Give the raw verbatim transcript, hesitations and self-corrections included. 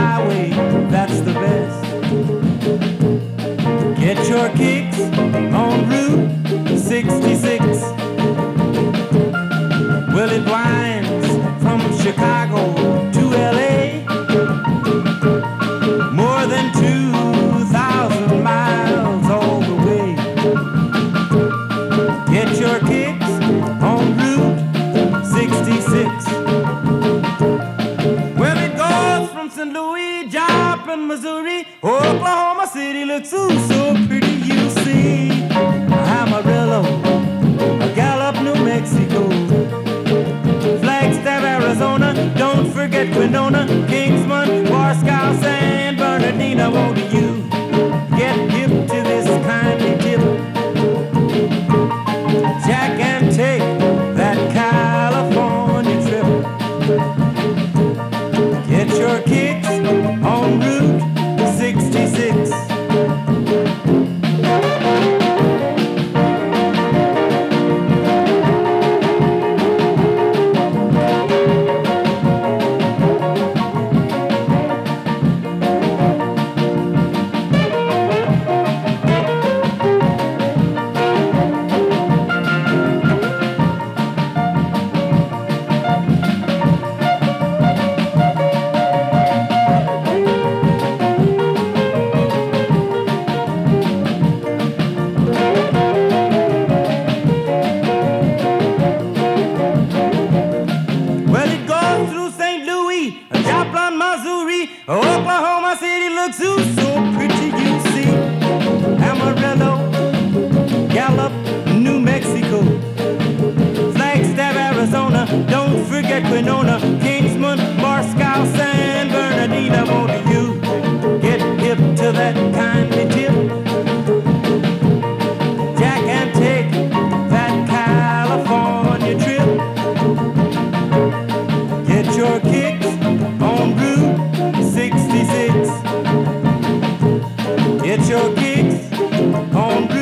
highway, that's the best. Get your kicks on Route sixty-six. Well, it winds from Chicago to L A, more than two thousand miles all the way. Get your kicks on Route sixty-six. Well, it goes from Saint Louis, Joplin, Missouri, Oklahoma City looks ooh so pretty, you see. Amarillo, Gallup, New Mexico, Flagstaff, Arizona, don't forget Winona, Kingsman, Moscow, San Bernardino. Won't you get hip to this kindly tip, Jack, and take that California trip? Get your kicks on Route sixty-six. Oklahoma City looks ooh so pretty, you see. Amarillo, Gallup, New Mexico, Flagstaff, Arizona, don't forget Winona, Kingsman, Moscow, San Bernardino. Won't you get hip to that kindly tip, Jack, and take that California trip? Get your kicks on Route sixty-six. Get your kicks on